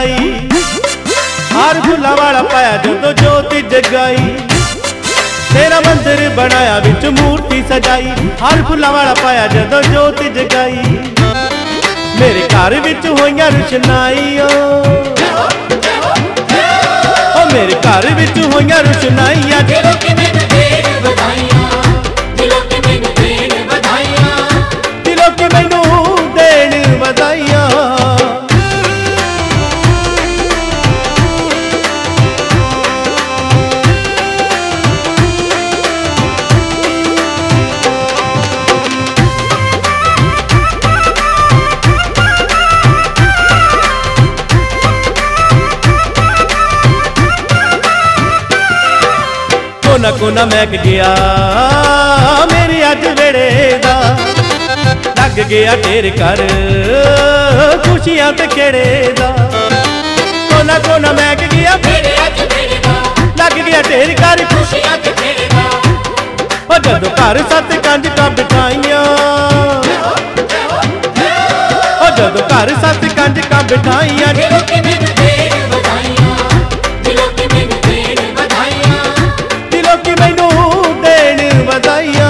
सजाई, हार फुल्लां वाला पाया जदों जोत जगाई। तेरा मंदिर बनाया विच मूर्ति सजाई, हार फुल्लां वाला पाया जदों जोत जगाई। मेरे घर विच होइयां रुशनाइयां, ओ मेरे घर विच होइयां रुशनाइयां। दिलों की मैनू देन बधाइयां, दिलों की मैनू देन बधाइयां, दिलों की मैनू देन बधाइयां। कोना कोना महक गया मेरे अज वेड़े दा, लग गया ढेर कर खुशियां ते खेड़े दा। कोना कोना महक गया मेरे अज वेड़े दा, लग गया ढेर कर खुशियां ते खेड़े दा। ओ जदों घर सत कंजकां बिठाइयां, ओ जदों घर सत कंजकां बिठाइयां। दिलों की मैनू देन बधाइयां, दिलों की मैनू देन बधाइयां, दिलों की मैनू देन बधाइयां।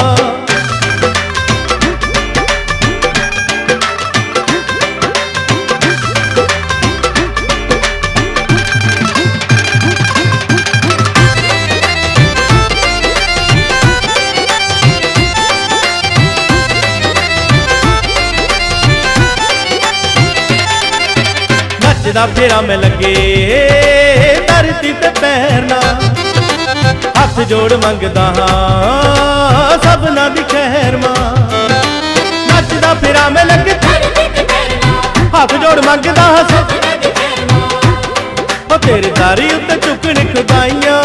नचदा फेरा में लगे धरती ते पैरना, हाथ जोड़ मंगदा हां सबना दी खैर मां। नचदा फेरा में लगे धरती ते पैरना, हाथ जोड़ मंगदा हां सबना दी खैर मां। ओ तेरे दारी उत्ते चुकन खुदाइयां,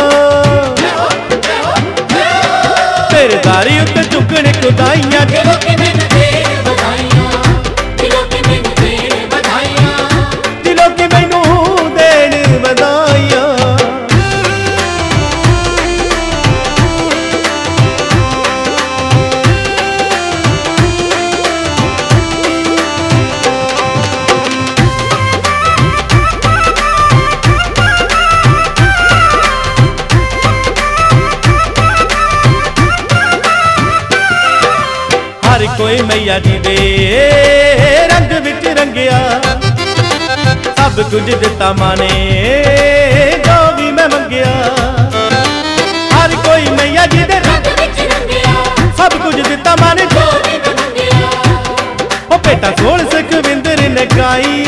तेरे दारी उत्ते चुकन खुदाइयां। दिलों की मैनू देन बधाइयां, दिलों की मैनू देन बधाइयां, दिलों की मैनू देन बधाइयां। हर कोई मैया जी दे रंग विच रंगिया, सब कुछ दिता माने जो भी मैं मंगिया। हर कोई मैया जी दे रंग विच रंगिया, सब कुछ दिता माने जो भी मैं मंगिया। ओ बेटा सोल सुखविंदर ने गाई,